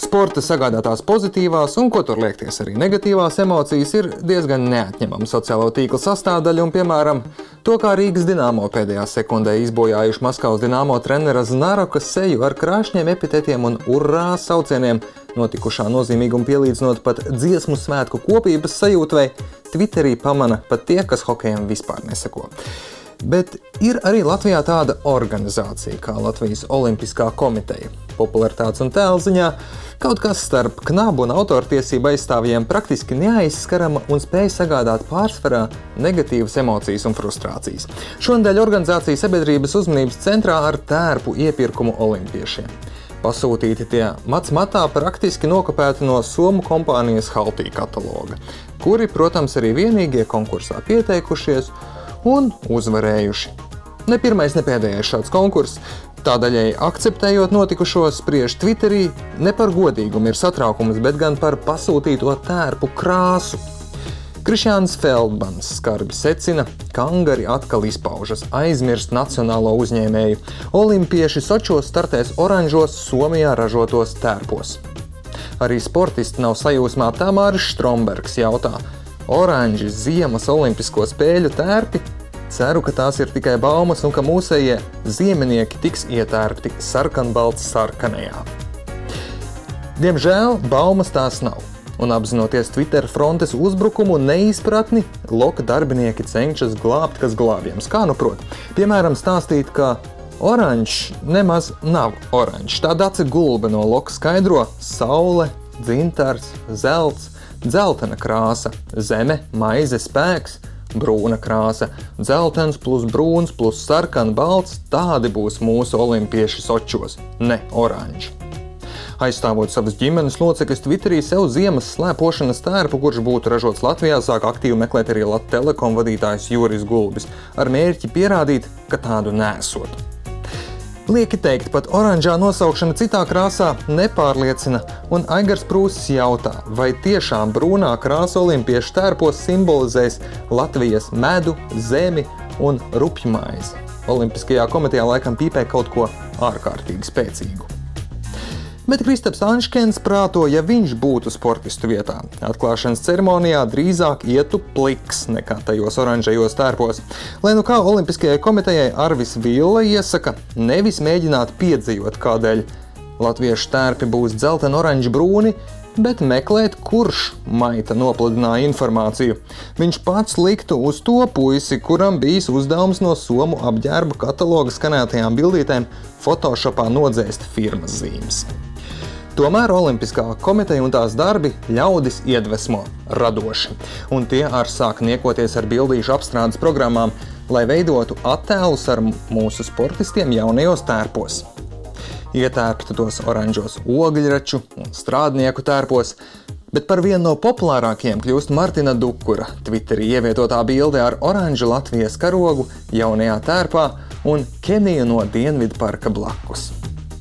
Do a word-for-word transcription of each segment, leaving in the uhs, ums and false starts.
Sporta sagādātās pozitīvās un, ko tur liekties, arī negatīvās emocijas ir diezgan neatņemama sociālo tīklu sastāvdaļa un, piemēram, to, kā Rīgas Dinamo pēdējā sekundē izbojājuši Maskavas Dinamo trenera Znaroka seju ar krāšņiem epitetiem un urrā saucieniem, notikušā nozīmīguma pielīdzinot pat dziesmu svētku kopības sajūtvei, Twitterī pamana pat tie, kas hokejam vispār neseko. Bet ir arī Latvijā tāda organizācija kā Latvijas Olimpiskā komiteja. Popularitātes un tēlziņā kaut kas starp knabu un autortiesību aizstāvjiem praktiski neaizskarama un spēj sagādāt pārsvarā negatīvas emocijas un frustrācijas. Šonadēļ organizācija sabiedrības uzmanības centrā ar tērpu iepirkumu olimpiešiem. Pasūtīti tie mats matā praktiski nokopēti no somu kompānijas Haltī kataloga, kuri, protams, arī vienīgie konkursā pieteikušies un uzvarējuši. Ne pirmais, ne pēdējais šāds konkurss. Tādēļ, akceptējot notikušo, spriež Twitterī ne par godīgumu ir satraukums, bet gan par pasūtīto tērpu krāsu. Krišjāns Feldmans skarbi secina, ka Angari atkal izpaužas, aizmirst nacionālo uzņēmēju. Olimpieši Sočos startēs oranžos Somijā ražotos tērpos. Arī sportisti nav sajūsmā, tā Māris Strombergs jautā: oranži ziemas olimpisko spēļu tērpi? Ceru, ka tās ir tikai baumas un ka mūsējie ziemenieki tiks ietērpti sarkanbalts sarkanajā. Diemžēl baumas tās nav. Un apzinoties Twitter frontes uzbrukumu un neizpratni, loka darbinieki cenšas glābt, kas glābjams. Kā nu prot? Piemēram, stāstīt, ka oranžs nemaz nav oranžs. Tā Dace Gulbe no loka skaidro: saule, dzintars, zelts, dzeltena krāsa, zeme, maize, spēks, brūna krāsa, dzeltens plus brūns plus sarkan balts, tādi būs mūsu olimpieši Sočos, ne oranži. Aizstāvot savas ģimenes locekļus, Twitterī sev ziemas slēpošanas tērpu, kurš būtu ražots Latvijā, sāk aktīvi meklēt arī Lat Telekom vadītājs Juris Gulbis, ar mērķi pierādīt, ka tādu nesot. Lieki teikt, pat oranžā nosaukšana citā krāsā nepārliecina, un Aigars Prūsis jautā, vai tiešām brūnā krāsa olimpiešu tērpos simbolizēs Latvijas medu, zemi un rupjmaizi. Olimpiskajā komitejā laikam pīpē kaut ko ārkārtīgi spēcīgu. Bet Kristaps Anškens prāto, ja viņš būtu sportistu vietā. Atklāšanas ceremonijā drīzāk ietu pliks nekā tajos oranžajos tērpos. Lai nu kā Olimpiskajai komitejai Arvis Villa iesaka nevis mēģināt piedzejot, kādēļ latviešu tērpi būs dzelteni oranži brūni, bet meklēt, kurš maita nopludināja informāciju. Viņš pats liktu uz to puisi, kuram bijis uzdevums no somu apģērbu kataloga skanētajām bildītēm Photoshopā nodzēst firmas zīmes. Tomēr Olimpiskā komiteja un tās darbi ļaudis iedvesmo radoši, un tie ar sāk niekoties ar bildīšu apstrādes programmām, lai veidotu attēlus ar mūsu sportistiem jaunajos tērpos. Ietērptu tos oranžos ogļraču un strādnieku tērpos, bet par vienu no populārākajiem kļūst Martina Dukura Twitterī ievietotā bilde ar oranžu Latvijas karogu jaunajā tērpā un Keniju no Dienvidu parka blakus.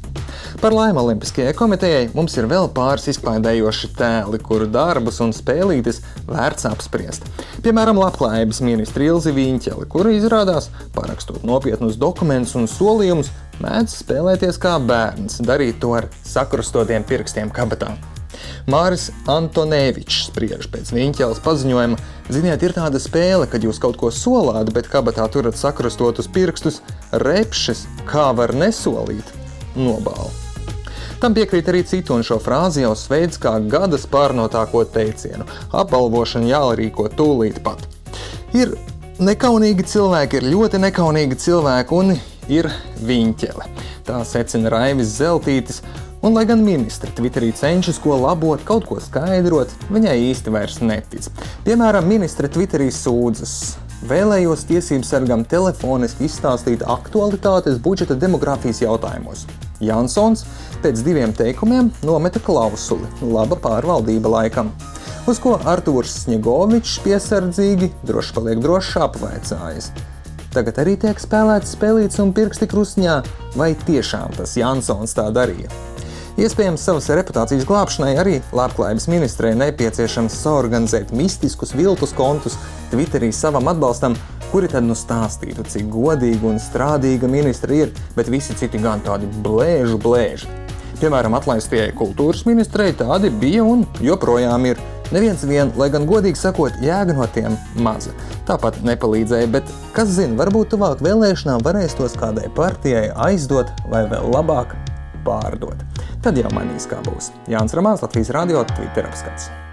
Par laimi Olimpiskajai komitejai mums ir vēl pāris izklaidējoši tēli, kuru darbus un spēlītes vērts apspriest. Piemēram, labklājības ministra Ilzi Viņķeli, kura izrādās, parakstot nopietnus dokumentus un solījumus, mēdz spēlēties kā bērns, darīt to ar sakrustotiem pirkstiem kabatā. Māris Antonēvičs spriež pēc Viņķeles paziņojuma: ziniet, ir tāda spēle, kad jūs kaut ko solāt, bet kabatā turat sakrustotus pirkstus, repšes, kā var nesolīt, nobāla. Tam piekrīt arī citu, un šo frāzi jau sveic kā gada spārnotāko teicienu. Apbalvošana jārīko tūlīt pat. Ir nekaunīgi cilvēki, ir ļoti nekaunīgi cilvēki, un ir Viņķele. Tā secina Raivis Zeltītis, un lai gan ministri Twitterī cenšas ko labot, kaut ko skaidrot, viņai īsti vairs netic. Piemēram, ministre Twitterī sūdzas: vēlējos tiesību sargam telefoniski izstāstīt aktualitātes budžeta demogrāfijas jautājumos. Jansons pēc diviem teikumiem nometa klausuli: laba pārvaldība laikam. Uz ko Artūrs Sņegovičs piesardzīgi, droši paliek drošs, apvaicājas: tagad arī tiek spēlēts spēlīts un pirksti krustņā, vai tiešām tas Jansons tā darīja? Iespējams, savas reputācijas glābšanai arī labklājības ministrei nepieciešams saorganizēt mistiskus viltus kontus Twitterī savam atbalstam, kuri tad nu stāstītu, cik godīga un strādīga ministra ir, bet visi citi gan tādi blēžu blēži. Piemēram, atlaistajai kultūras ministrei tādi bija un joprojām ir. Neviens vien, lai gan godīgi sakot, jēga no tiem maza. Tāpat nepalīdzēja, bet kas zina, varbūt tuvāk vēlēšanām varēs tos kādai partijai aizdot vai vēl labāk pārdot. Tad jau mainīs kā būs. Jānis Ramāns, Latvijas radio, Twitter apskats.